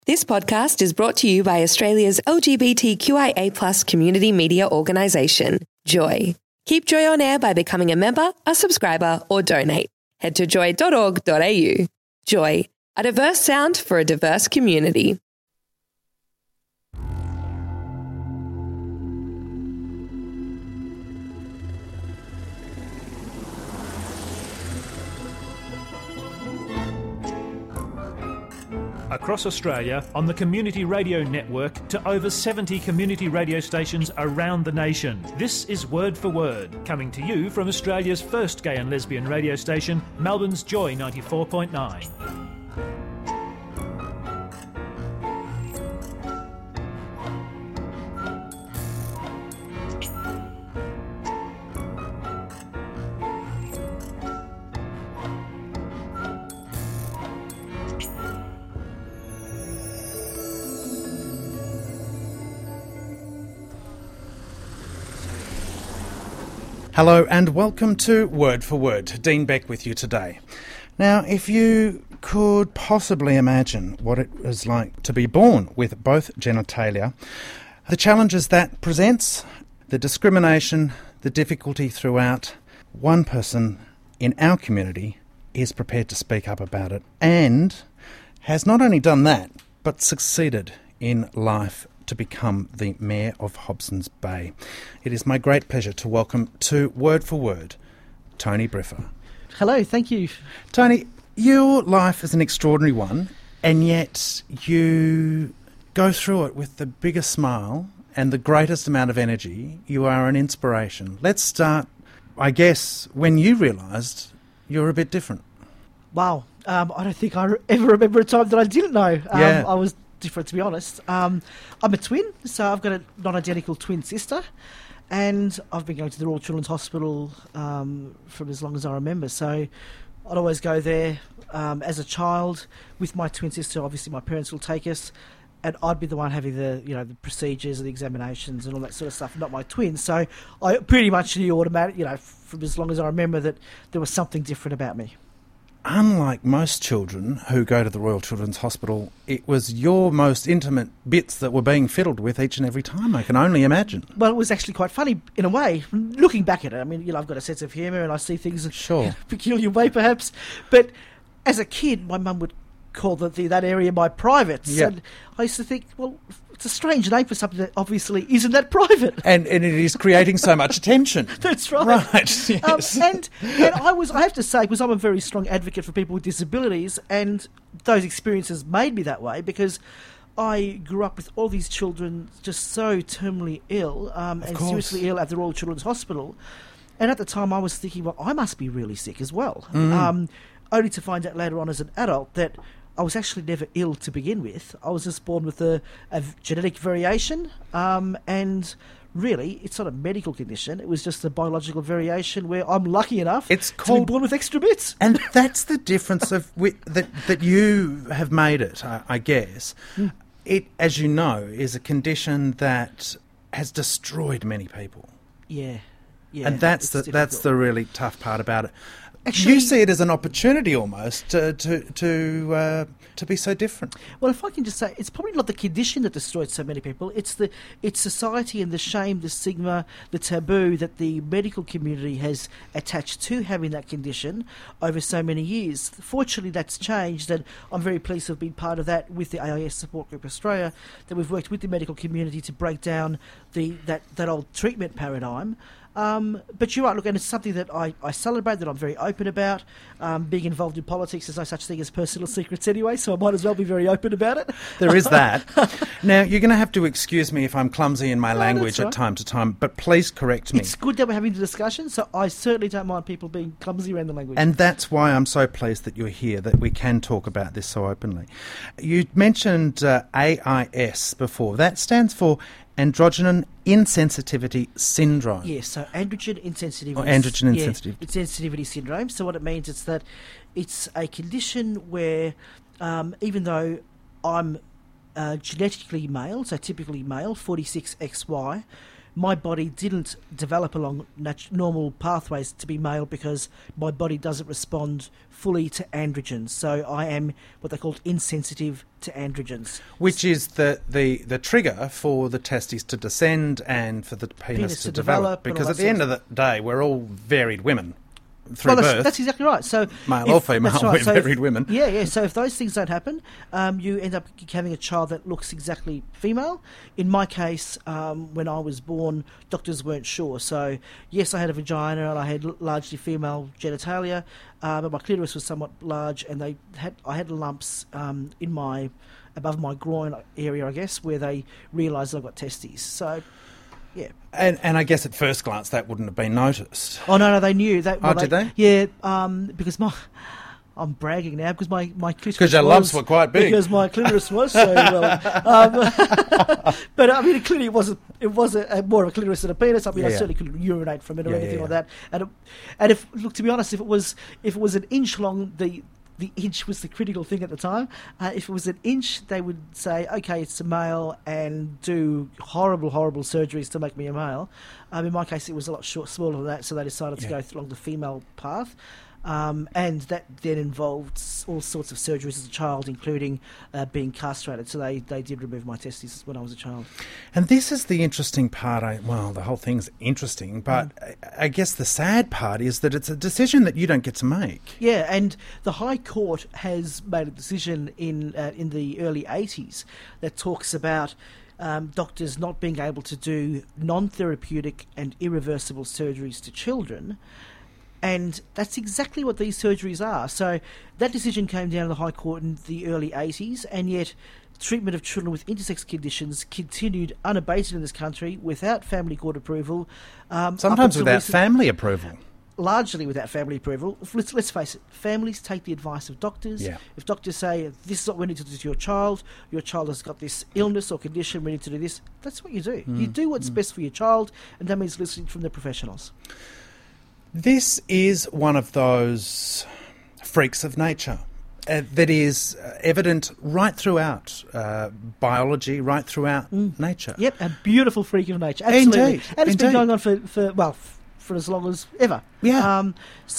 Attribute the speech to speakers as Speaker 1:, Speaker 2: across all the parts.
Speaker 1: This podcast is brought to you by Australia's LGBTQIA+ community media organisation, Joy. Keep Joy on air by becoming a member, a subscriber, or donate. Head to joy.org.au. Joy, a diverse sound for a diverse community.
Speaker 2: Across Australia, on the Community Radio Network, to over 70 community radio stations around the nation. This is Word for Word, coming to you from Australia's first gay and lesbian radio station, Melbourne's Joy 94.9.
Speaker 3: Hello and welcome to Word for Word. Dean Beck with you today. Now, if you could possibly imagine what it was like to be born with both genitalia, the challenges that presents, the discrimination, the difficulty throughout, one person in our community is prepared to speak up about it and has not only done that, but succeeded in life to become the Mayor of Hobsons Bay. It is my great pleasure to welcome to Word for Word, Tony Briffa.
Speaker 4: Hello, thank you.
Speaker 3: Tony, your life is an extraordinary one, and yet you go through it with the biggest smile and the greatest amount of energy. You are an inspiration. Let's start, I guess, when you realised you're a bit different.
Speaker 4: Wow, I don't think I ever remember a time that I didn't know. I was different, to be honest. I'm a twin, so I've got a non-identical twin sister, and I've been going to the Royal Children's Hospital from as long as I remember. So I'd always go there as a child with my twin sister. Obviously, my parents will take us, and I'd be the one having the procedures and the examinations and all that sort of stuff, not my twin. So I pretty much knew from as long as I remember that there was something different about me.
Speaker 3: Unlike most children who go to the Royal Children's Hospital, it was your most intimate bits that were being fiddled with each and every time, I can only imagine.
Speaker 4: Well, it was actually quite funny in a way, looking back at it. I mean, I've got a sense of humour and I see things in a peculiar way perhaps. But as a kid, my mum would call that area my privates.
Speaker 3: Yep.
Speaker 4: And I used to think, well, it's a strange name for something that obviously isn't that private.
Speaker 3: And it is creating so much attention.
Speaker 4: That's right.
Speaker 3: Right, yes.
Speaker 4: And I have to say, because I'm a very strong advocate for people with disabilities, and those experiences made me that way because I grew up with all these children just so terminally ill and seriously ill at the Royal Children's Hospital. And at the time I was thinking, well, I must be really sick as well. Only to find out later on as an adult that I was actually never ill to begin with. I was just born with a genetic variation, and really, it's not a medical condition. It was just a biological variation where I'm lucky enough to be born with extra bits.
Speaker 3: And that's the difference of that you have made it, I guess. It, as you know, is a condition that has destroyed many people.
Speaker 4: Yeah.
Speaker 3: And that's the really tough part about it.
Speaker 4: Actually,
Speaker 3: you see it as an opportunity almost to be so different.
Speaker 4: Well, if I can just say, it's probably not the condition that destroyed so many people. It's society and the shame, the stigma, the taboo that the medical community has attached to having that condition over so many years. Fortunately, that's changed, and I'm very pleased to have been part of that with the AIS Support Group Australia, that we've worked with the medical community to break down that old treatment paradigm. But you're right, look, and it's something that I celebrate, that I'm very open about. Being involved in politics, there's no such thing as personal secrets anyway, so I might as well be very open about it.
Speaker 3: There is that. Now, you're going to have to excuse me if I'm clumsy in my language at time to time, but please correct me.
Speaker 4: It's good that we're having the discussion, so I certainly don't mind people being clumsy around the language.
Speaker 3: And that's why I'm so pleased that you're here, that we can talk about this so openly. You mentioned AIS before. That stands for Androgen Insensitivity Syndrome.
Speaker 4: Yes, so androgen insensitivity.
Speaker 3: Androgen insensitivity.
Speaker 4: Insensitivity syndrome. So what it means is that it's a condition where even though I'm genetically male, so typically male, 46XY, my body didn't develop along normal pathways to be male because my body doesn't respond fully to androgens. So I am what they call insensitive to androgens.
Speaker 3: Which is the trigger for the testes to descend and for the penis to develop. Because at the end of the day, we're all varied women. Through birth.
Speaker 4: That's exactly right. So
Speaker 3: male or female,
Speaker 4: right.
Speaker 3: we're varied women.
Speaker 4: Yeah. So if those things don't happen, you end up having a child that looks exactly female. In my case, when I was born, doctors weren't sure. So yes, I had a vagina and I had largely female genitalia, but my clitoris was somewhat large, and I had lumps above my groin area, I guess, where they realised I've got testes. So. Yeah,
Speaker 3: and I guess at first glance that wouldn't have been noticed.
Speaker 4: Oh no, they knew that.
Speaker 3: Did they?
Speaker 4: Yeah, because I'm bragging now because my clitoris.
Speaker 3: Because your lumps were quite big.
Speaker 4: Because my clitoris was so well. But I mean, clearly it was more of a clitoris than a penis. I mean, I certainly couldn't urinate from it or anything like that. And if look, to be honest, if it was an inch long, the inch was the critical thing at the time. If it was an inch, they would say, okay, it's a male, and do horrible surgeries to make me a male. In my case, it was a lot smaller than that, so they decided to go along the female path. And that then involved all sorts of surgeries as a child, including being castrated. So they did remove my testes when I was a child.
Speaker 3: And this is the interesting part. The whole thing's interesting, but I guess the sad part is that it's a decision that you don't get to make.
Speaker 4: Yeah, and the High Court has made a decision in the early 80s that talks about doctors not being able to do non-therapeutic and irreversible surgeries to children. And that's exactly what these surgeries are. So that decision came down to the High Court in the early 80s, and yet treatment of children with intersex conditions continued unabated in this country without family court approval.
Speaker 3: Sometimes without family approval.
Speaker 4: Largely without family approval. Let's face it, families take the advice of doctors. Yeah. If doctors say, this is what we need to do to your child has got this illness or condition, we need to do this, that's what you do. You do what's best for your child, and that means listening from the professionals.
Speaker 3: This is one of those freaks of nature that is evident right throughout biology, right throughout nature.
Speaker 4: Yep, a beautiful freak of nature. Absolutely.
Speaker 3: Indeed.
Speaker 4: And it's been going on for as long as ever.
Speaker 3: Yeah.
Speaker 4: And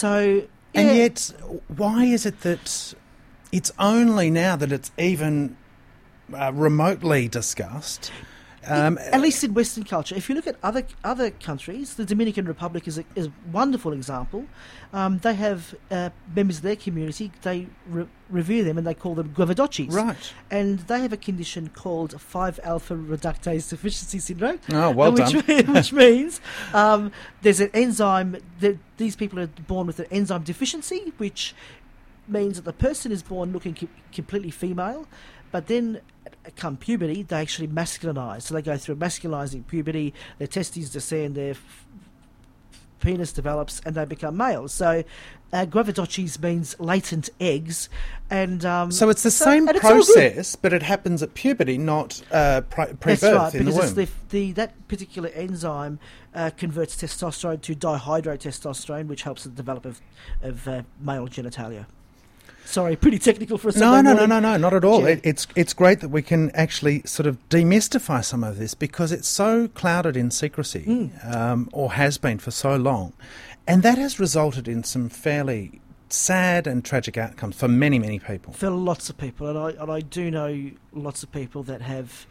Speaker 3: yet, why is it that it's only now that it's even remotely discussed?
Speaker 4: At least in Western culture. If you look at other countries, the Dominican Republic is a wonderful example. They have members of their community, they revere them and they call them guavadochis.
Speaker 3: Right.
Speaker 4: And they have a condition called 5-alpha reductase deficiency syndrome.
Speaker 3: Oh, well
Speaker 4: done. Which means there's an enzyme, these people are born with an enzyme deficiency, which means that the person is born looking completely female, but then come puberty, they actually masculinize. So they go through masculinizing puberty, their testes descend, their penis develops, and they become males. So guavadochis means latent eggs. And
Speaker 3: so it's the same process, but it happens at puberty, not pre-birth.
Speaker 4: That's right,
Speaker 3: in the womb.
Speaker 4: Because that particular enzyme converts testosterone to dihydrotestosterone, which helps the development of male genitalia. Sorry, pretty technical for a Sunday morning.
Speaker 3: No, not at all.
Speaker 4: Yeah.
Speaker 3: It's great that we can actually sort of demystify some of this because it's so clouded in secrecy, or has been for so long. And that has resulted in some fairly sad and tragic outcomes for many, many people.
Speaker 4: For lots of people. And I do know lots of people that have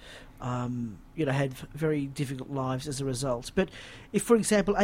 Speaker 4: had very difficult lives as a result. But if, for example,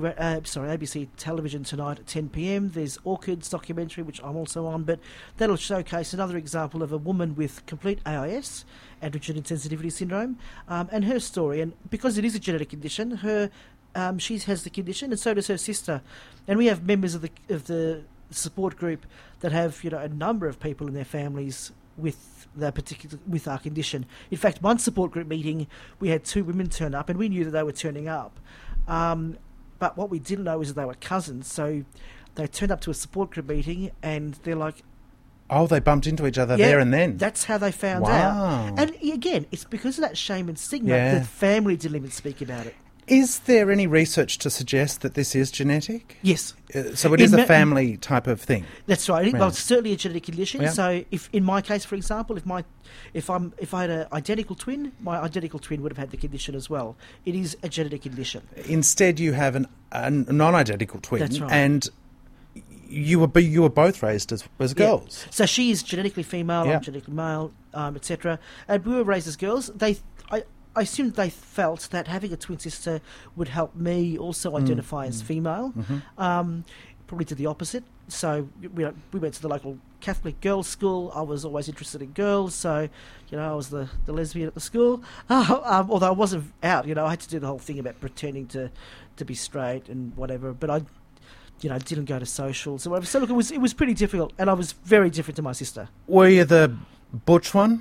Speaker 4: ABC television tonight at 10 p.m, there's Orchids documentary, which I'm also on, but that'll showcase another example of a woman with complete AIS, androgen insensitivity syndrome, and her story. And because it is a genetic condition, she has the condition, and so does her sister. And we have members of the support group that have a number of people in their families with our condition. In fact, one support group meeting, we had 2 women turn up, and we knew that they were turning up. But what we didn't know is that they were cousins. So they turned up to a support group meeting, and they're like,
Speaker 3: oh, they bumped into each other there and then.
Speaker 4: That's how they found out. And again, it's because of that shame and stigma that family didn't even speak about it.
Speaker 3: Is there any research to suggest that this is genetic?
Speaker 4: Yes.
Speaker 3: So it is a family type of thing?
Speaker 4: That's right. Well, it's certainly a genetic condition.
Speaker 3: Yeah.
Speaker 4: So if, in my case, for example, if I had an identical twin, my identical twin would have had the condition as well. It is a genetic condition.
Speaker 3: Instead, you have a non-identical twin.
Speaker 4: That's right.
Speaker 3: And you were both raised as girls.
Speaker 4: So she is genetically female,
Speaker 3: Yeah.
Speaker 4: I'm genetically male, etc. And we were raised as girls. I assumed they felt that having a twin sister would help me also identify as female. Probably to the opposite. So we went to the local Catholic girls' school. I was always interested in girls, so I was the lesbian at the school. Although I wasn't out, I had to do the whole thing about pretending to be straight and whatever. But I didn't go to socials or whatever. So look, it was pretty difficult, and I was very different to my sister.
Speaker 3: Were you the butch one?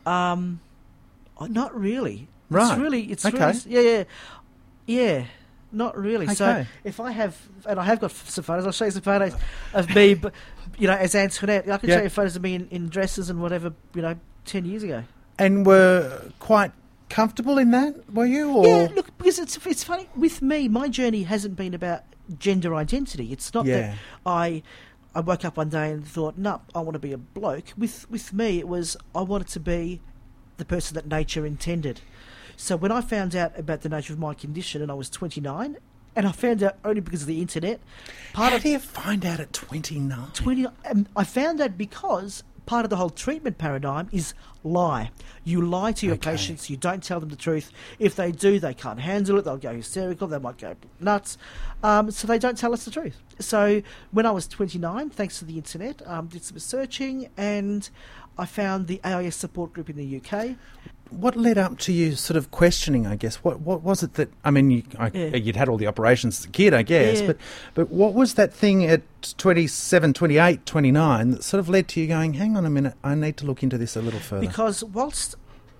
Speaker 4: Not really.
Speaker 3: Right.
Speaker 4: It's
Speaker 3: Okay.
Speaker 4: really, yeah. Not really.
Speaker 3: Okay.
Speaker 4: So if I have, and I have got some photos, I'll show you some photos of me, but, as Antoinette. I can show you photos of me in dresses and whatever, 10 years ago.
Speaker 3: And were quite comfortable in that, were you? Or?
Speaker 4: Yeah, look, because it's funny. With me, my journey hasn't been about gender identity. It's not that I woke up one day and thought, no, I want to be a bloke. With me, it was I wanted to be the person that nature intended. So when I found out about the nature of my condition, and I was 29, and I found out only because of the internet.
Speaker 3: How do you find out at 29?
Speaker 4: I found out because part of the whole treatment paradigm is lie. You lie to your patients. You don't tell them the truth. If they do, they can't handle it. They'll go hysterical. They might go nuts. So they don't tell us the truth. So when I was 29, thanks to the internet, did some searching, and I found the AIS support group in the UK.
Speaker 3: What led up to you sort of questioning, I guess? What was it that... I mean, you'd had all the operations as a kid, I guess, but what was that thing at 27, 28, 29 that sort of led to you going, hang on a minute, I need to look into this a little further?
Speaker 4: Because whilst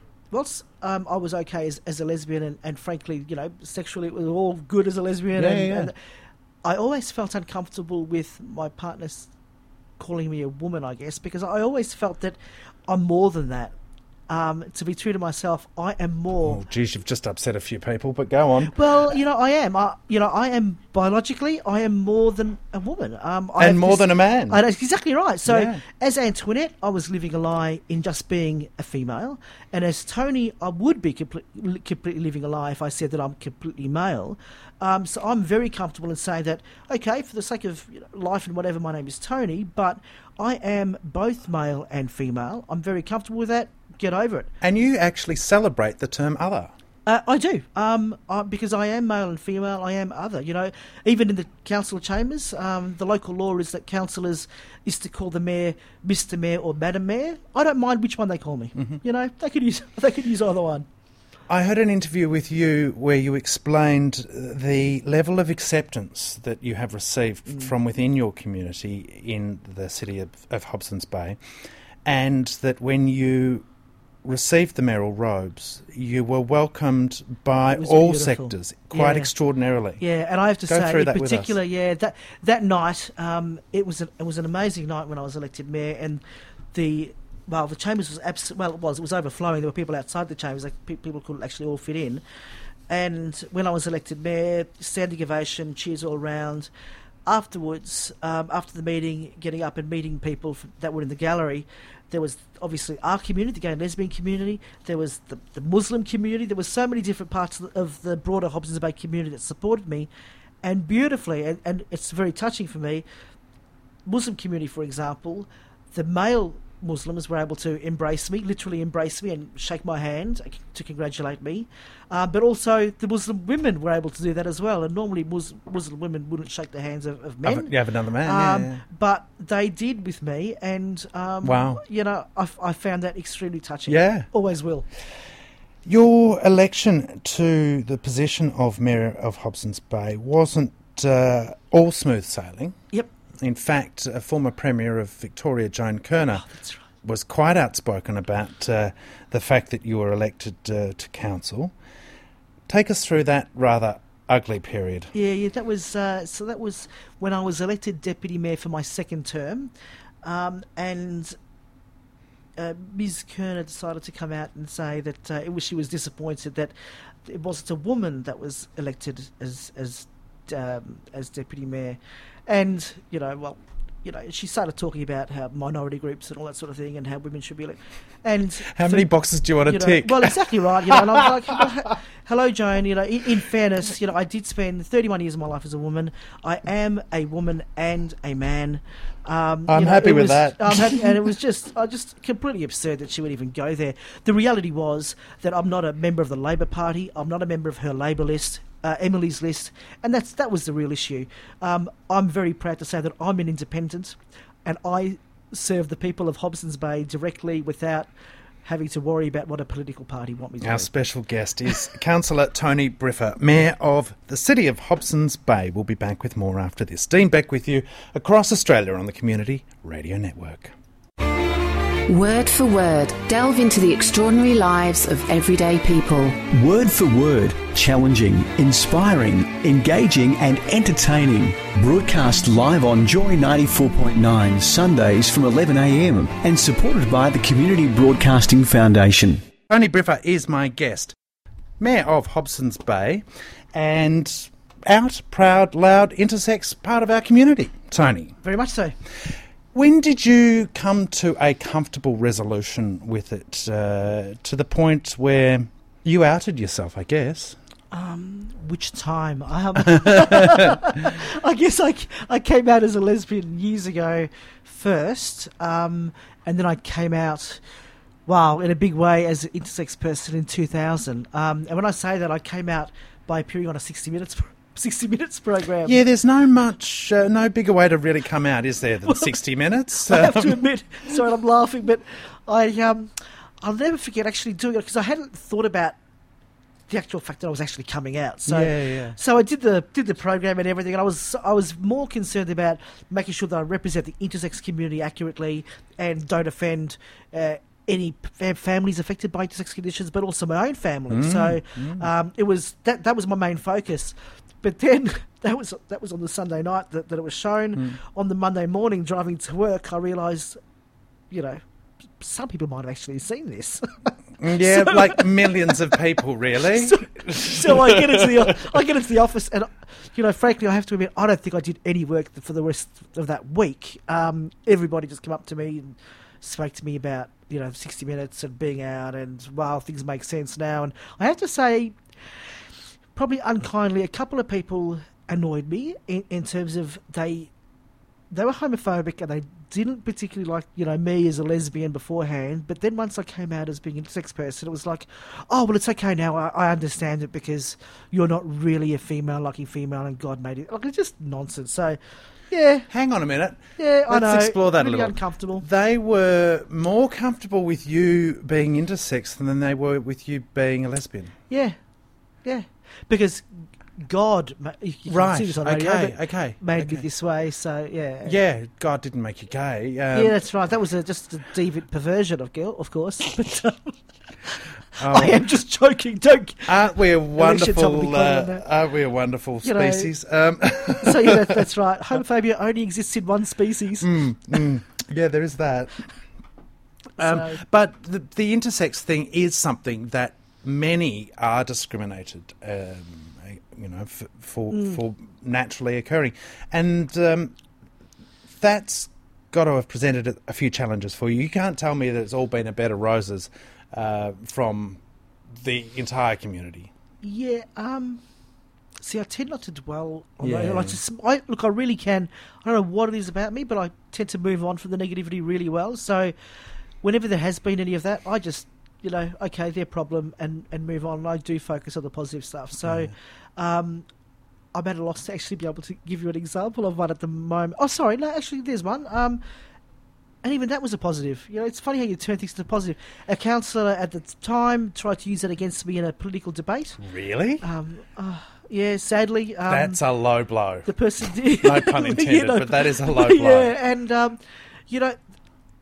Speaker 4: I was okay as a lesbian, and frankly, sexually it was all good as a lesbian, and I always felt uncomfortable with my partners calling me a woman, I guess, because I always felt that I'm more than that. To be true to myself, I am more...
Speaker 3: Oh, geez, you've just upset a few people, but go on.
Speaker 4: Well, I am. I am biologically, I am more than a woman.
Speaker 3: And more than a man.
Speaker 4: That's exactly right. So, as Antoinette, I was living a lie in just being a female. And as Tony, I would be completely living a lie if I said that I'm completely male. So I'm very comfortable in saying that, okay, for the sake of life and whatever, my name is Tony, but I am both male and female. I'm very comfortable with that. Get over it.
Speaker 3: And you actually celebrate the term other.
Speaker 4: I do, because I am male and female. I am other. Even in the council chambers, the local law is that councillors is to call the mayor Mr. Mayor or Madam Mayor. I don't mind which one they call me. Mm-hmm. They could use either one.
Speaker 3: I heard an interview with you where you explained the level of acceptance that you have received from within your community in the city of Hobsons Bay, and that when you received the mayoral robes, you were welcomed by all sectors quite extraordinarily.
Speaker 4: Yeah, and I have to
Speaker 3: say,
Speaker 4: in particular, that night, it was an amazing night when I was elected mayor, and the chambers was it was overflowing. There were people outside the chambers, like people couldn't actually all fit in. And when I was elected mayor, standing ovation, cheers all round. Afterwards, after the meeting, getting up and meeting people that were in the gallery, there was obviously our community, the gay and lesbian community. There was the Muslim community. There was so many different parts of the broader Hobsons Bay community that supported me, and beautifully, and it's very touching for me. Muslim community, for example, the male Muslims were able to literally embrace me and shake my hand to congratulate me. But also the Muslim women were able to do that as well. And normally Muslim women wouldn't shake the hands of men.
Speaker 3: You have another man,
Speaker 4: But they did with me, and
Speaker 3: wow.
Speaker 4: I found that extremely touching.
Speaker 3: Yeah.
Speaker 4: Always will.
Speaker 3: Your election to the position of Mayor of Hobsons Bay wasn't all smooth sailing.
Speaker 4: Yep.
Speaker 3: In fact, a former Premier of Victoria, Joan Kirner, was quite outspoken about the fact that you were elected to council. Take us through that rather ugly period.
Speaker 4: Yeah, that was that was when I was elected Deputy Mayor for my second term, and Ms. Kerner decided to come out and say that she was disappointed that it wasn't a woman that was elected as deputy mayor, and she started talking about how minority groups and all that sort of thing, and how women should be elected. And
Speaker 3: how many boxes do you want to tick?
Speaker 4: Well, exactly right. And I'm like, well, hello, Joan. In fairness, I did spend 31 years of my life as a woman. I am a woman and a man.
Speaker 3: I'm happy with that.
Speaker 4: I'm happy, and it was just completely absurd that she would even go there. The reality was that I'm not a member of the Labor Party. I'm not a member of her Labor list. Emily's list, and that was the real issue. I'm very proud to say that I'm an independent, and I serve the people of Hobsons Bay directly without having to worry about what a political party want me to do.
Speaker 3: Our special guest is Councillor Tony Briffa, Mayor of the City of Hobsons Bay. We'll be back with more after this. Dean Beck with you across Australia on the Community Radio Network.
Speaker 5: Word for Word, delve into the extraordinary lives of everyday people.
Speaker 6: Word for Word, challenging, inspiring, engaging and entertaining. Broadcast live on Joy 94.9 Sundays from 11am and supported by the Community Broadcasting Foundation.
Speaker 3: Tony Briffa is my guest, Mayor of Hobsons Bay, and out, proud, loud, intersex, part of our community. Tony.
Speaker 4: Very much so.
Speaker 3: When did you come to a comfortable resolution with it, to the point where you outed yourself, I guess?
Speaker 4: Which time? I guess I came out as a lesbian years ago first, and then I came out, in a big way as an intersex person in 2000. And when I say that, I came out by appearing on a 60 Minutes program.
Speaker 3: Yeah, there's no bigger way to really come out, is there, than 60 Minutes?
Speaker 4: I have to admit, sorry, I'm laughing, but I'll never forget actually doing it because I hadn't thought about the actual fact that I was actually coming out. So, So I did the program and everything, and I was more concerned about making sure that I represent the intersex community accurately and don't offend any families affected by intersex conditions, but also my own family. It was that was my main focus. But then that was on the Sunday night that it was shown. On the Monday morning, driving to work, I realised, some people might have actually seen this.
Speaker 3: Yeah, like millions of people, really.
Speaker 4: So I get into the office, and frankly, I have to admit, I don't think I did any work for the rest of that week. Everybody just came up to me and spoke to me about 60 Minutes and being out, and things make sense now. And I have to say, probably unkindly, a couple of people annoyed me in terms of they were homophobic and they didn't particularly like me as a lesbian beforehand. But then once I came out as being an intersex person, it was like, oh well, it's okay now. I understand it because you're not really a female liking female, and God made it. Like, it's just nonsense. So. Yeah.
Speaker 3: Hang on a minute.
Speaker 4: Yeah, I know.
Speaker 3: Let's explore that
Speaker 4: really
Speaker 3: a little.
Speaker 4: Uncomfortable.
Speaker 3: They were more comfortable with you being intersex than they were with you being a lesbian.
Speaker 4: Yeah. Because God,
Speaker 3: right?
Speaker 4: See this on radio,
Speaker 3: Okay.
Speaker 4: Made me this way. So yeah.
Speaker 3: Yeah, God didn't make you gay.
Speaker 4: Yeah, that's right. That was just a deviant perversion of course. But I am just joking.
Speaker 3: Aren't we a wonderful? Aren't we a wonderful species?
Speaker 4: So that's right. Homophobia only exists in one species.
Speaker 3: Yeah, there is that. But the intersex thing is something that many are discriminated, for naturally occurring, and that's got to have presented a few challenges for you. You can't tell me that it's all been a bed of roses from the entire community.
Speaker 4: Yeah. See, I tend not to dwell on that. I really can. I don't know what it is about me, but I tend to move on from the negativity really well. So whenever there has been any of that, I just, okay, their problem, and move on. And I do focus on the positive stuff. So I'm at a loss to actually be able to give you an example of one at the moment. Oh, sorry, no, actually, there's one. And even that was a positive. It's funny how you turn things to positive. A councillor at the time tried to use that against me in a political debate.
Speaker 3: Really?
Speaker 4: Yeah, sadly.
Speaker 3: That's a low blow.
Speaker 4: The person did.
Speaker 3: No pun intended, but that is a low blow.
Speaker 4: Yeah, and,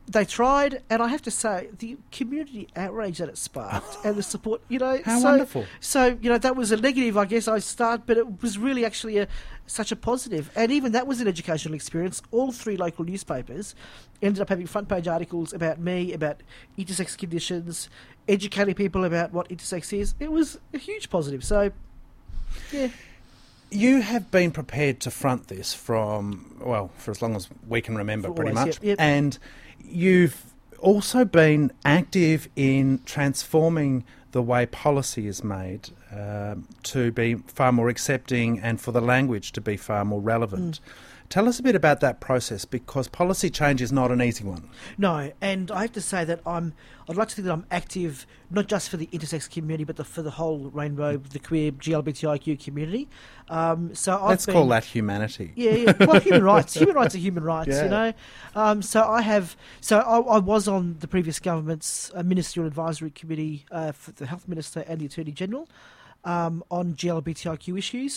Speaker 4: They tried, and I have to say, the community outrage that it sparked and the support,
Speaker 3: How wonderful.
Speaker 4: So, that was a negative, I guess, but it was really actually such a positive. And even that was an educational experience. All 3 local newspapers ended up having front-page articles about me, about intersex conditions, educating people about what intersex is. It was a huge positive. So, yeah.
Speaker 3: You have been prepared to front this for as long as we can remember,
Speaker 4: For
Speaker 3: pretty
Speaker 4: always,
Speaker 3: much.
Speaker 4: yep.
Speaker 3: And you've also been active in transforming the way policy is made to be far more accepting and for the language to be far more relevant. Tell us a bit about that process, because policy change is not an easy one.
Speaker 4: No, and I have to say that I'd like to think that I'm active not just for the intersex community, but for the whole rainbow, the queer GLBTIQ community.
Speaker 3: Let's call that humanity.
Speaker 4: Yeah. Well, human rights. Human rights are human rights.
Speaker 3: Yeah.
Speaker 4: I was on the previous government's ministerial advisory committee for the Health Minister and the Attorney General on GLBTIQ issues.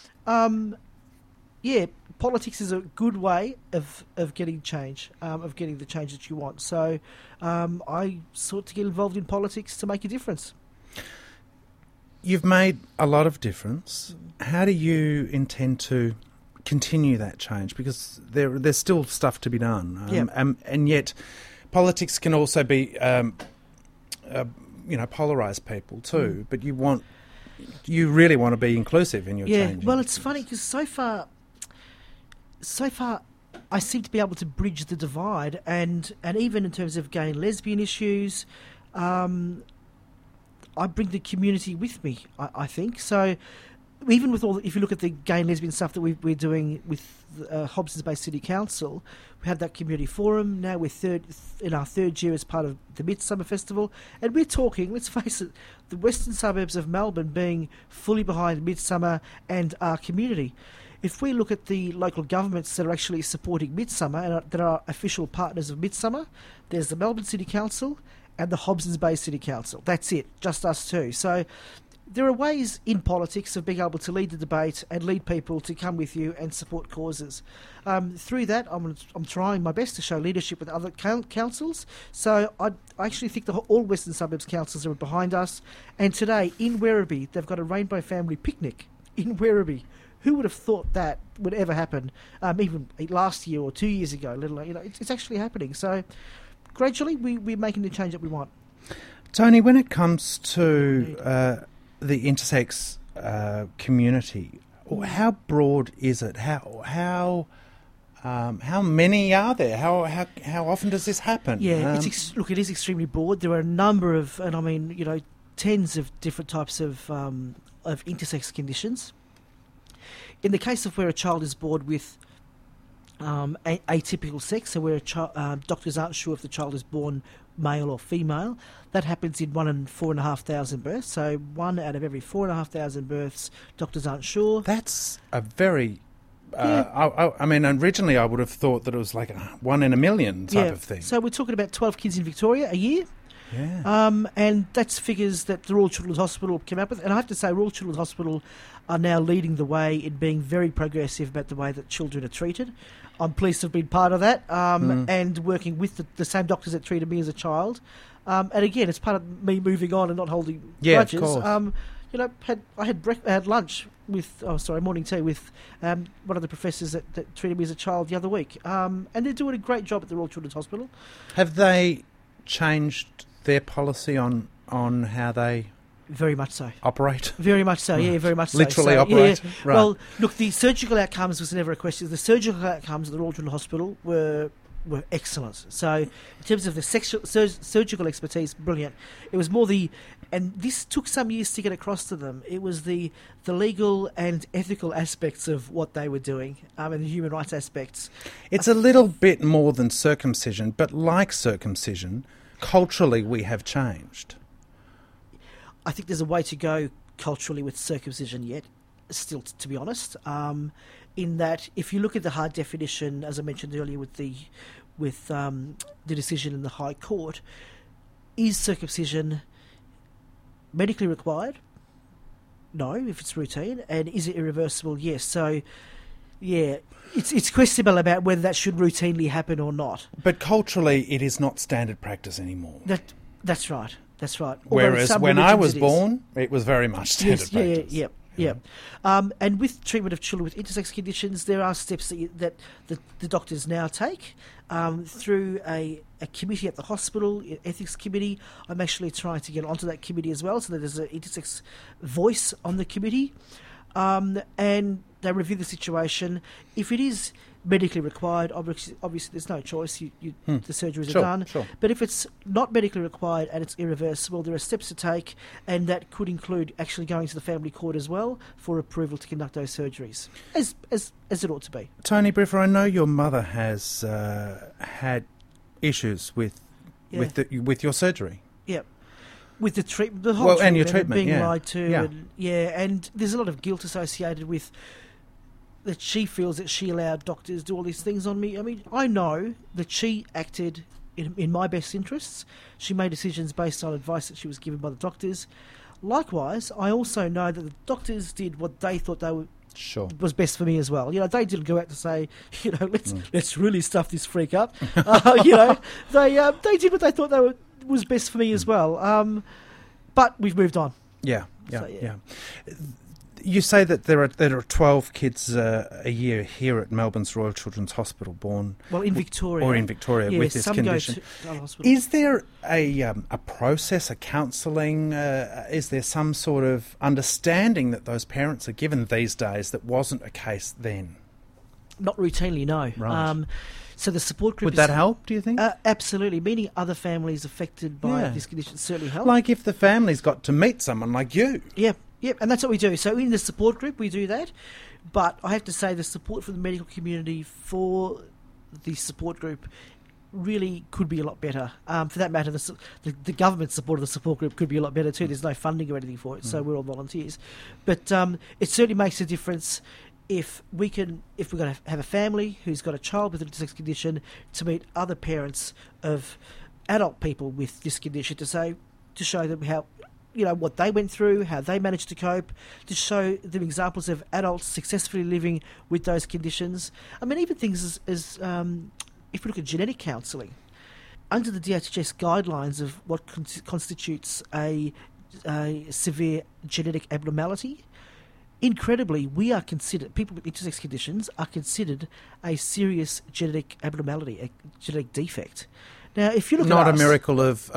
Speaker 4: Politics is a good way of getting change, of getting the change that you want. So I sought to get involved in politics to make a difference.
Speaker 3: You've made a lot of difference. How do you intend to continue that change? Because there's still stuff to be done. And yet politics can also be, polarise people too. But you really want to be inclusive in your change.
Speaker 4: Yeah, well, it's funny because so far, I seem to be able to bridge the divide, and even in terms of gay and lesbian issues, I bring the community with me, I think. So even with if you look at the gay and lesbian stuff that we're doing with Hobsons Bay City Council, we had that community forum. Now we're in our third year as part of the Midsummer Festival, and we're talking, let's face it, the western suburbs of Melbourne being fully behind Midsummer and our community. If we look at the local governments that are actually supporting Midsummer and that are official partners of Midsummer, there's the Melbourne City Council and the Hobsons Bay City Council. That's it, just us two. So there are ways in politics of being able to lead the debate and lead people to come with you and support causes. Through that, I'm trying my best to show leadership with other councils. So I actually think all Western Suburbs councils are behind us. And today, in Werribee, they've got a Rainbow Family Picnic in Werribee. Who would have thought that would ever happen, even last year or 2 years ago? It's actually happening. So gradually, we're making the change that we want.
Speaker 3: Tony, when it comes to the intersex community, how broad is it? How many are there? How often does this happen?
Speaker 4: Yeah, it is extremely broad. There are a number of, tens of different types of intersex conditions. In the case of where a child is born with atypical sex, so where doctors aren't sure if the child is born male or female, that happens in 1 in 4,500 births. So 1 out of every 4,500 births, doctors aren't sure.
Speaker 3: That's a very... originally I would have thought that it was like a 1 in a million type of thing.
Speaker 4: So we're talking about 12 kids in Victoria a year.
Speaker 3: Yeah.
Speaker 4: And that's figures that the Royal Children's Hospital came up with. And I have to say, Royal Children's Hospital are now leading the way in being very progressive about the way that children are treated. I'm pleased to have been part of that and working with the same doctors that treated me as a child. And again, it's part of me moving on and not holding grudges.
Speaker 3: Of course.
Speaker 4: I had lunch with, morning tea with one of the professors that treated me as a child the other week. And they're doing a great job at the Royal Children's Hospital.
Speaker 3: Have they changed their policy on how they...
Speaker 4: Very much so.
Speaker 3: Operate?
Speaker 4: Very much so, yeah, very much so.
Speaker 3: Literally operate?
Speaker 4: Yeah.
Speaker 3: Right.
Speaker 4: Well, look, the surgical outcomes was never a question. The surgical outcomes at the Royal Children's Hospital were excellent. So in terms of the surgical expertise, brilliant. It was more and this took some years to get across to them, it was the legal and ethical aspects of what they were doing and the human rights aspects.
Speaker 3: It's a little bit more than circumcision, but like circumcision, culturally we have changed.
Speaker 4: I think there's a way to go culturally with circumcision yet, still, to be honest. In that, if you look at the hard definition, as I mentioned earlier, with the decision in the High Court, is circumcision medically required? No, if it's routine. And is it irreversible? Yes. So Yeah, it's questionable about whether that should routinely happen or not.
Speaker 3: But culturally, it is not standard practice anymore.
Speaker 4: That's right. That's right.
Speaker 3: Whereas when I was born, it was very much standard practice.
Speaker 4: Yeah. And with treatment of children with intersex conditions, there are steps that the doctors now take through a committee at the hospital, an ethics committee. I'm actually trying to get onto that committee as well, so that there's an intersex voice on the committee. And they review the situation. If it is medically required, obviously there's no choice. The surgeries are done.
Speaker 3: Sure.
Speaker 4: But if it's not medically required and it's irreversible, there are steps to take, and that could include actually going to the family court as well for approval to conduct those surgeries, as it ought to be.
Speaker 3: Tony Briffa, I know your mother has had issues with your surgery.
Speaker 4: Yeah. With the treatment, the whole
Speaker 3: and your
Speaker 4: treatment, being
Speaker 3: yeah.
Speaker 4: lied to,
Speaker 3: Yeah.
Speaker 4: And there's a lot of guilt associated with that. She feels that she allowed doctors do all these things on me. I mean, I know that she acted in my best interests. She made decisions based on advice that she was given by the doctors. Likewise, I also know that the doctors did what they thought was best for me as well. They didn't go out to say, let's really stuff this freak up. They did what they thought was best for me as well. But we've moved on.
Speaker 3: Yeah. You say that there are 12 kids a year here at Melbourne's Royal Children's Hospital born.
Speaker 4: Well, in Victoria.
Speaker 3: Or in Victoria with this condition.
Speaker 4: Go to hospital.
Speaker 3: Is there a process, a counselling? Is there some sort of understanding that those parents are given these days that wasn't a case then?
Speaker 4: Not routinely, no.
Speaker 3: Right.
Speaker 4: So the support group...
Speaker 3: Would that help, do you think?
Speaker 4: Absolutely. Meeting other families affected by this condition certainly help.
Speaker 3: Like if the family's got to meet someone like you.
Speaker 4: Yeah, and that's what we do. So in the support group, we do that. But I have to say the support from the medical community for the support group really could be a lot better. For that matter, the government support of the support group could be a lot better too. There's no funding or anything for it, so we're all volunteers. But it certainly makes a difference if we're going to have a family who's got a child with an intersex condition to meet other parents of adult people with this condition to show them how, what they went through, how they managed to cope, to show them examples of adults successfully living with those conditions. I mean, even things as if we look at genetic counselling, under the DHHS guidelines of what constitutes a severe genetic abnormality, incredibly, people with intersex conditions are considered a serious genetic abnormality, a genetic defect. Now, if you look
Speaker 3: not
Speaker 4: at
Speaker 3: a miracle of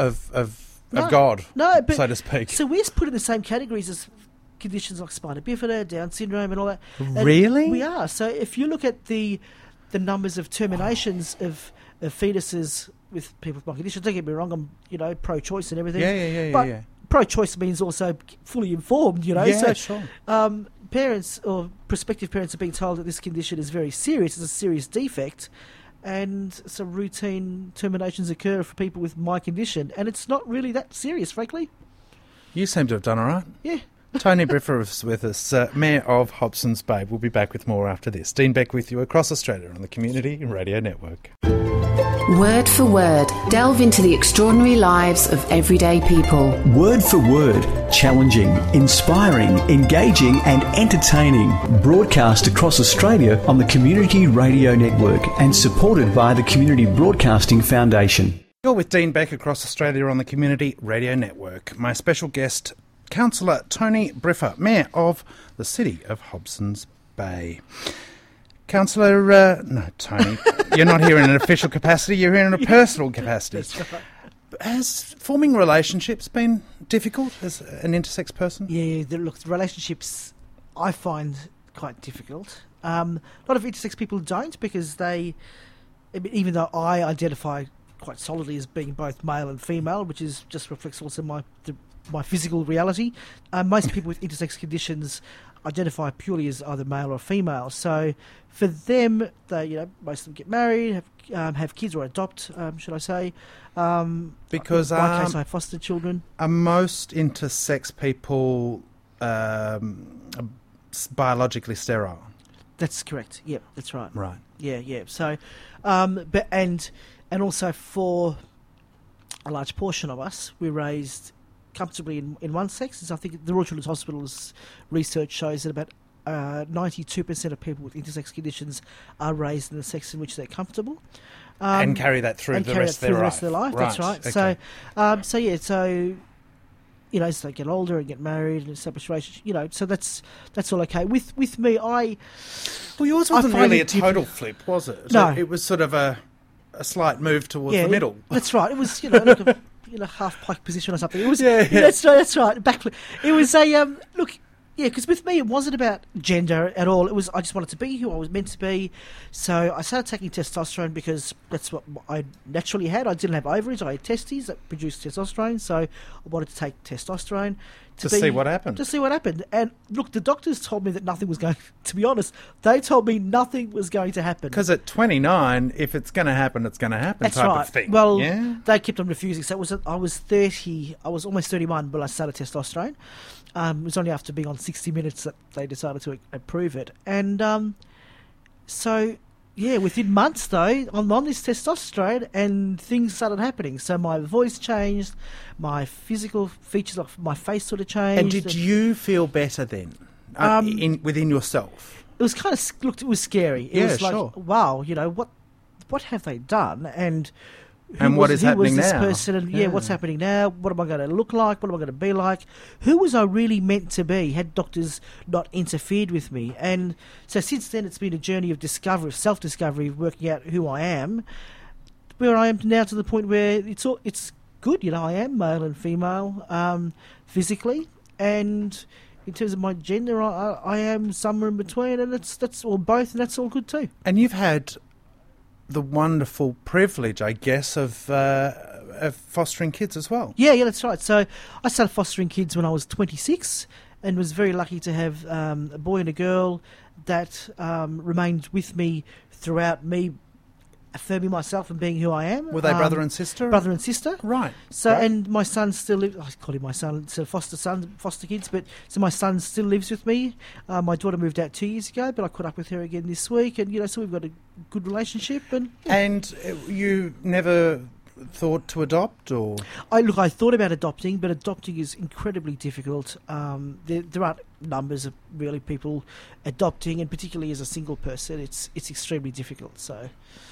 Speaker 3: God, but, so to speak.
Speaker 4: So we're put in the same categories as conditions like spina bifida, Down syndrome, and all that. And
Speaker 3: really,
Speaker 4: we are. So if you look at the numbers of terminations of fetuses with people with my conditions, don't get me wrong, I'm pro-choice and everything.
Speaker 3: Yeah.
Speaker 4: Pro-choice means also fully informed,
Speaker 3: Yeah,
Speaker 4: so,
Speaker 3: sure.
Speaker 4: Parents or prospective parents are being told that this condition is very serious, it's a serious defect, and some routine terminations occur for people with my condition, and it's not really that serious, frankly.
Speaker 3: You seem to have done all right.
Speaker 4: Yeah.
Speaker 3: Tony Briffa is with us, Mayor of Hobson's Bay. We'll be back with more after this. Dean Beck with you across Australia on the Community Radio Network.
Speaker 5: Word for word, delve into the extraordinary lives of everyday people.
Speaker 6: Word for word, challenging, inspiring, engaging and entertaining. Broadcast across Australia on the Community Radio Network and supported by the Community Broadcasting Foundation.
Speaker 3: You're with Dean Beck across Australia on the Community Radio Network. My special guest, Councillor Tony Briffa, Mayor of the City of Hobson's Bay. Councillor, no, Tony, you're not here in an official capacity, you're here in a personal capacity.
Speaker 4: That's right.
Speaker 3: Has forming relationships been difficult as an intersex person?
Speaker 4: Yeah, the relationships I find quite difficult. A lot of intersex people don't because even though I identify quite solidly as being both male and female, which just reflects also my physical reality, most people with intersex conditions identify purely as either male or female. So for them, they most of them get married, have kids or adopt, should I say?
Speaker 3: Because
Speaker 4: in my case, I have foster children.
Speaker 3: Are most intersex people biologically sterile?
Speaker 4: That's correct. Yep, that's right.
Speaker 3: Right.
Speaker 4: Yeah. So, and also for a large portion of us, we're raised comfortably in one sex. As I think the Royal Children's Hospital's research shows that about 92% of people with intersex conditions are raised in the sex in which they're comfortable.
Speaker 3: And carry that through the rest of their life.
Speaker 4: That's right.
Speaker 3: Okay.
Speaker 4: So as they get older and get married and establish relationships, so that's all okay. With me,
Speaker 3: yours wasn't really a total flip, was it?
Speaker 4: No.
Speaker 3: It was sort of a slight move towards the middle.
Speaker 4: That's right. It was, like a half pike position or something. It was, that's right. Backflip. It was because with me it wasn't about gender at all. It was I just wanted to be who I was meant to be. So I started taking testosterone because that's what I naturally had. I didn't have ovaries. I had testes that produced testosterone. So I wanted to take testosterone
Speaker 3: to see what happened.
Speaker 4: To see what happened. And look, the doctors told me that nothing was going. To be honest, they told me nothing was going to happen.
Speaker 3: Because at 29, if it's going to happen, it's going to happen.
Speaker 4: That's
Speaker 3: type
Speaker 4: right.
Speaker 3: of thing.
Speaker 4: Well, they kept on refusing. So I was 30. I was almost 31 when I started testosterone. It was only after being on 60 Minutes that they decided to approve it. And within months, though, I'm on this testosterone and things started happening. So my voice changed, my physical features of my face sort of changed.
Speaker 3: And did you feel better then, within yourself?
Speaker 4: It was kind of, it was scary. It was like, wow, what have they done? And
Speaker 3: what is happening
Speaker 4: now? Who was this
Speaker 3: now?
Speaker 4: person? And what's happening now? What am I going to look like? What am I going to be like? Who was I really meant to be? Had doctors not interfered with me? And so since then, it's been a journey of discovery, of self-discovery, of working out who I am. Where I am now to the point where it's good. I am male and female physically, and in terms of my gender, I am somewhere in between, and that's all both, and that's all good too.
Speaker 3: And you've had the wonderful privilege, I guess, of fostering kids as well.
Speaker 4: Yeah, that's right. So I started fostering kids when I was 26 and was very lucky to have a boy and a girl that remained with me throughout me affirming myself and being who I am.
Speaker 3: Were they brother and sister?
Speaker 4: Brother and sister.
Speaker 3: Right.
Speaker 4: So,
Speaker 3: right.
Speaker 4: And my son still lives, I call him my son, it's a foster kids, but so my son still lives with me. My daughter moved out 2 years ago, but I caught up with her again this week, and, so we've got a good relationship. And
Speaker 3: you never thought to adopt, or?
Speaker 4: I thought about adopting, but adopting is incredibly difficult. There aren't numbers of really people adopting, and particularly as a single person, it's extremely difficult. So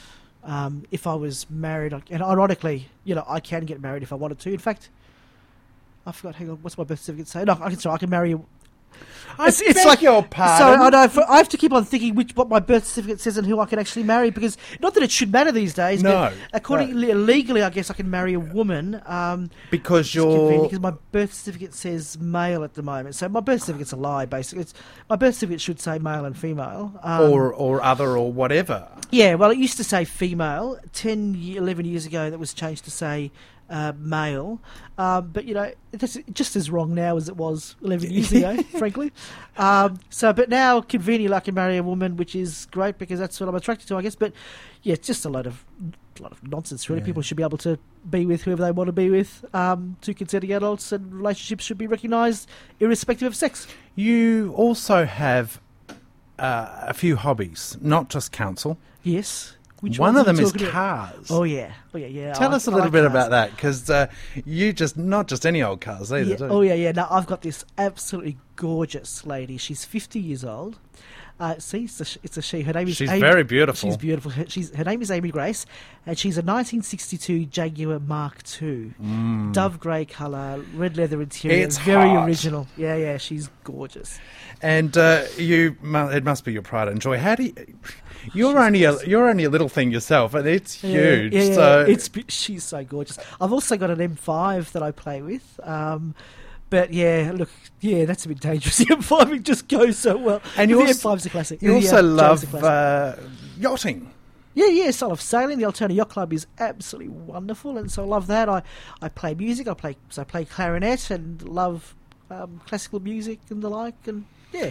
Speaker 4: if I was married, and ironically, I can get married if I wanted to. In fact, I forgot. Hang on, what's my birth certificate say? No, I can marry.
Speaker 3: It's like your pardon.
Speaker 4: So I have to keep on thinking what my birth certificate says and who I can actually marry, because not that it should matter these days.
Speaker 3: No,
Speaker 4: but legally, I guess I can marry a woman.
Speaker 3: Because
Speaker 4: because my birth certificate says male at the moment. So my birth certificate's a lie. Basically, my birth certificate should say male and female,
Speaker 3: or other or whatever.
Speaker 4: Yeah, well, it used to say female. 11 years ago, that was changed to say male, but it's just as wrong now as it was 11 years ago, frankly. But now conveniently I can marry a woman, which is great because that's what I'm attracted to, I guess. But yeah, it's just a lot of nonsense, really. Yeah. People should be able to be with whoever they want to be with, two consenting adults, and relationships should be recognised irrespective of sex.
Speaker 3: You also have a few hobbies, not just counsel.
Speaker 4: Yes.
Speaker 3: One of them is cars.
Speaker 4: Oh yeah.
Speaker 3: Tell us a little bit about that, because you not just any old cars either.
Speaker 4: Yeah.
Speaker 3: Do you?
Speaker 4: Oh yeah. Now I've got this absolutely gorgeous lady. She's 50 years old. It's a she. Her name is.
Speaker 3: She's very beautiful.
Speaker 4: She's beautiful. Her name is Amy Grace, and she's a 1962 Jaguar Mark II, dove grey colour, red leather interior.
Speaker 3: It's
Speaker 4: very
Speaker 3: hot.
Speaker 4: original. Yeah. She's gorgeous.
Speaker 3: And it must be your pride and joy. How do you? You're only a little thing yourself, and it's huge.
Speaker 4: Yeah,
Speaker 3: so
Speaker 4: she's so gorgeous. I've also got an M5 that I play with. But that's a bit dangerous. The M5 it just goes so well. And the M5's a classic.
Speaker 3: You also love yachting.
Speaker 4: Yeah. So I love sailing. The Altona Yacht Club is absolutely wonderful, and so I love that. I play music. I play clarinet and love classical music and the like. And yeah.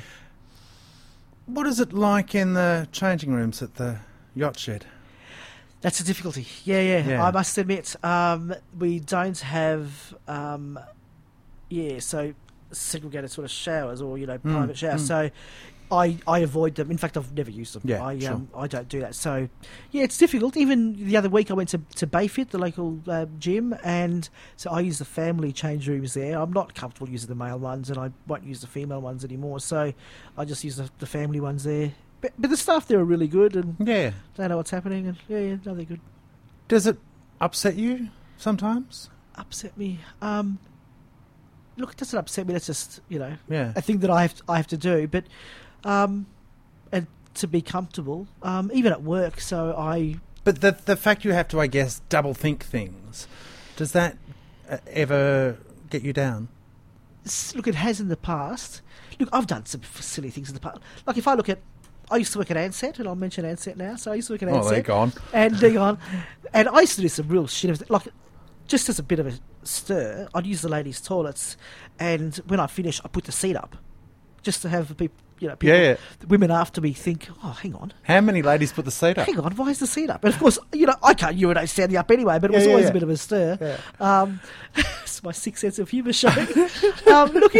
Speaker 3: What is it like in the changing rooms at the yacht shed?
Speaker 4: That's a difficulty. Yeah. I must admit, we don't have, so segregated sort of showers or, private showers. So I avoid them. In fact, I've never used them.
Speaker 3: Yeah,
Speaker 4: I
Speaker 3: sure.
Speaker 4: I don't do that. So, yeah, it's difficult. Even the other week, I went to Bayfit, the local gym, and so I use the family change rooms there. I'm not comfortable using the male ones, and I won't use the female ones anymore. So I just use the family ones there. But the staff there are really good, and
Speaker 3: Yeah.
Speaker 4: they know what's happening, and yeah, no, they're good.
Speaker 3: Does it upset you sometimes?
Speaker 4: Upset me. Look, it doesn't upset me. That's just
Speaker 3: Yeah.
Speaker 4: a thing that I have to do. But and to be comfortable, even at work. So
Speaker 3: But the fact you have to, I guess, double think things, does that ever get you down?
Speaker 4: look, it has in the past. Look, I've done some silly things in the past. Like if I look at, I used to work at Ansett, and I'll mention Ansett now. So I used to work at Ansett.
Speaker 3: Oh, they're gone.
Speaker 4: And they're gone. And I used to do some real shit. Like, just as a bit of a stir, I'd use the ladies' toilets, and when I finish, I put the seat up, just to have the people,
Speaker 3: Yeah.
Speaker 4: the women after me think, oh, hang on,
Speaker 3: How many ladies put the seat up?
Speaker 4: hang on, why is the seat up? And of course, I can't urinate standing up anyway, but it was always a bit of a stir.
Speaker 3: Yeah.
Speaker 4: It's my sixth sense of humour showing. Look,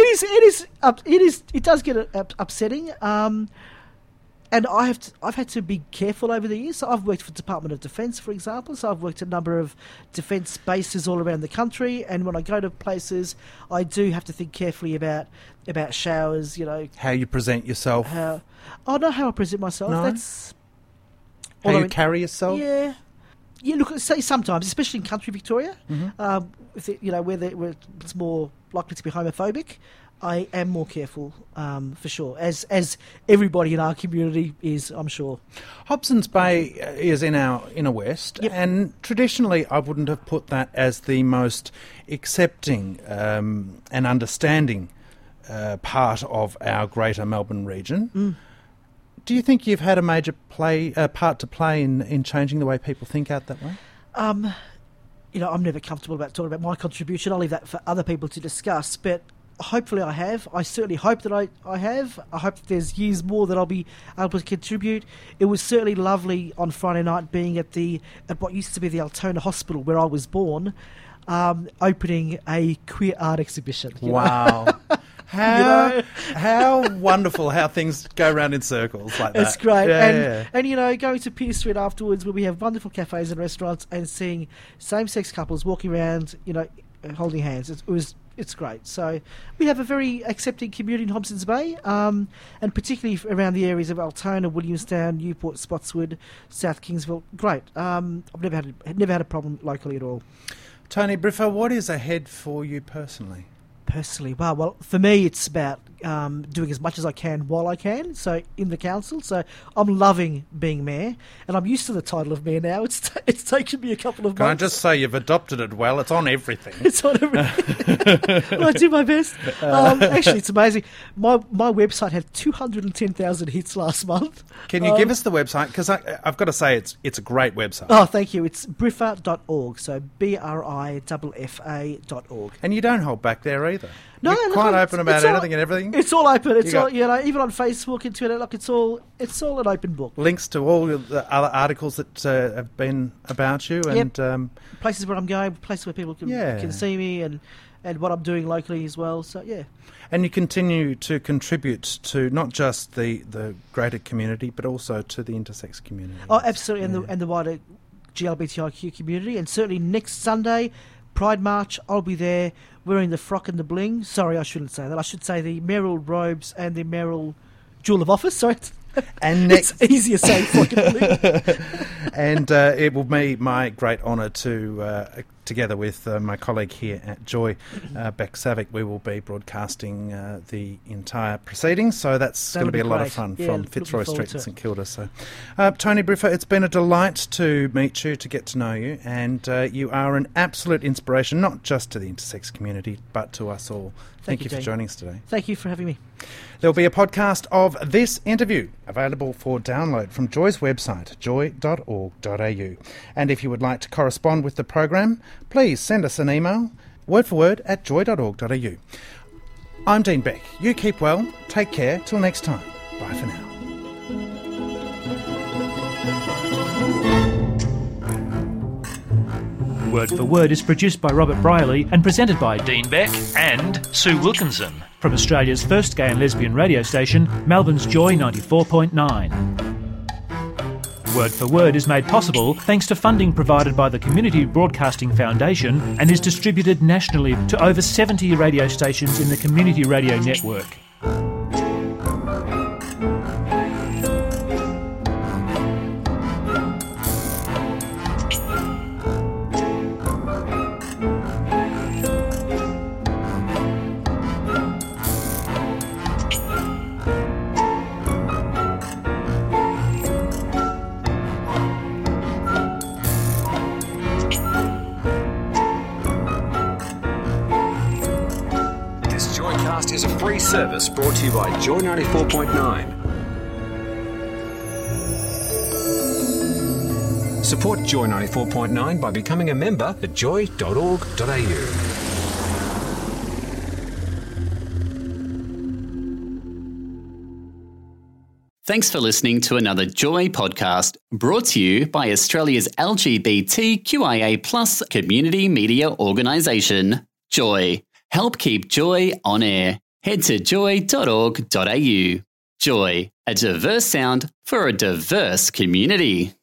Speaker 4: it does get upsetting. And I've had to be careful over the years. So I've worked for Department of Defence, for example. So I've worked at a number of defence bases all around the country. And when I go to places, I do have to think carefully about showers.
Speaker 3: How you present yourself?
Speaker 4: How I present myself.
Speaker 3: No?
Speaker 4: That's
Speaker 3: How
Speaker 4: Although
Speaker 3: you
Speaker 4: in-
Speaker 3: carry yourself?
Speaker 4: yeah. Yeah, look, say sometimes, especially in country Victoria,
Speaker 3: Mm-hmm.
Speaker 4: if it, where it's more likely to be homophobic, I am more careful, for sure, as everybody in our community is, I'm sure.
Speaker 3: Hobson's Bay is in our inner west,
Speaker 4: Yep.
Speaker 3: and traditionally I wouldn't have put that as the most accepting and understanding part of our greater Melbourne region. Do you think you've had a major part to play in changing the way people think out that way?
Speaker 4: I'm never comfortable about talking about my contribution. I'll leave that for other people to discuss, but hopefully I have. I certainly hope that I have. I hope that there's years more that I'll be able to contribute. It was certainly lovely on Friday night being at what used to be the Altona Hospital where I was born, opening a queer art exhibition. you know.
Speaker 3: Wow. How wonderful how things go round in circles like that.
Speaker 4: It's great.
Speaker 3: Yeah,
Speaker 4: And going to Pearce Street afterwards where we have wonderful cafes and restaurants and seeing same-sex couples walking around, holding hands. It's great. So we have a very accepting community in Hobson's Bay, and particularly around the areas of Altona, Williamstown, Newport, Spotswood, South Kingsville. Great. I've never had a problem locally at all.
Speaker 3: Tony Briffa, what is ahead for you personally?
Speaker 4: Personally, well, for me, it's about doing as much as I can while I can. So in the council, so I'm loving being mayor, and I'm used to the title of mayor now. It's taken me a couple of
Speaker 3: Can I
Speaker 4: months.
Speaker 3: just say you've adopted it well? It's on everything.
Speaker 4: It's on everything. Well, I do my best. Actually, it's amazing. My website had 210,000 hits last month.
Speaker 3: Can you give us the website? Because I've got to say it's a great website.
Speaker 4: Oh, thank you. It's briffa.org. So BRIFFA.org.
Speaker 3: And you don't hold back there either.
Speaker 4: No,
Speaker 3: You're
Speaker 4: no,
Speaker 3: quite
Speaker 4: it's-
Speaker 3: open about
Speaker 4: it's all-
Speaker 3: anything and everything.
Speaker 4: It's all open. It's
Speaker 3: You
Speaker 4: all
Speaker 3: got-
Speaker 4: even on Facebook and Twitter. Like it's all an open book.
Speaker 3: Links to all the other articles that have been about you, and
Speaker 4: Places where I'm going, places where people
Speaker 3: Yeah.
Speaker 4: can see me, and what I'm doing locally as well. So yeah,
Speaker 3: and you continue to contribute to not just the greater community, but also to the intersex community.
Speaker 4: oh absolutely, and the wider GLBTIQ community, and certainly next Sunday, Pride March, I'll be there wearing the frock and the bling. Sorry, I shouldn't say that. I should say the mayoral robes and the mayoral jewel of office. Sorry.
Speaker 3: And next,
Speaker 4: It's easier saying frock and bling.
Speaker 3: and it will be my great honour to, together with my colleague here at Joy, Beck Savick, we will be broadcasting the entire proceedings. So that's going to
Speaker 4: That'll
Speaker 3: be a
Speaker 4: be
Speaker 3: lot of
Speaker 4: great.
Speaker 3: fun
Speaker 4: Yeah,
Speaker 3: from
Speaker 4: looking
Speaker 3: Fitzroy
Speaker 4: forward
Speaker 3: Street
Speaker 4: to
Speaker 3: in
Speaker 4: it.
Speaker 3: St Kilda. So, Tony Briffa, it's been a delight to meet you, to get to know you, and you are an absolute inspiration, not just to the intersex community, but to us all. Thank you for
Speaker 4: Dean.
Speaker 3: joining us today.
Speaker 4: Thank you for having me.
Speaker 3: There'll be a podcast of this interview available for download from Joy's website, joy.org.au. And if you would like to correspond with the program, please send us an email, wordforword@joy.org.au. I'm Dean Beck. You keep well, take care, till next time. Bye for now.
Speaker 2: Word for Word is produced by Robert Briley and presented by Dean Beck and Sue Wilkinson from Australia's first gay and lesbian radio station, Melbourne's Joy 94.9. Word for Word is made possible thanks to funding provided by the Community Broadcasting Foundation and is distributed nationally to over 70 radio stations in the Community Radio Network.
Speaker 7: Is a free service brought to you by Joy 94.9. Support Joy 94.9 by becoming a member at joy.org.au.
Speaker 8: Thanks for listening to another Joy podcast brought to you by Australia's LGBTQIA+ community media organisation, Joy. Help keep Joy on air. Head to joy.org.au. Joy, a diverse sound for a diverse community.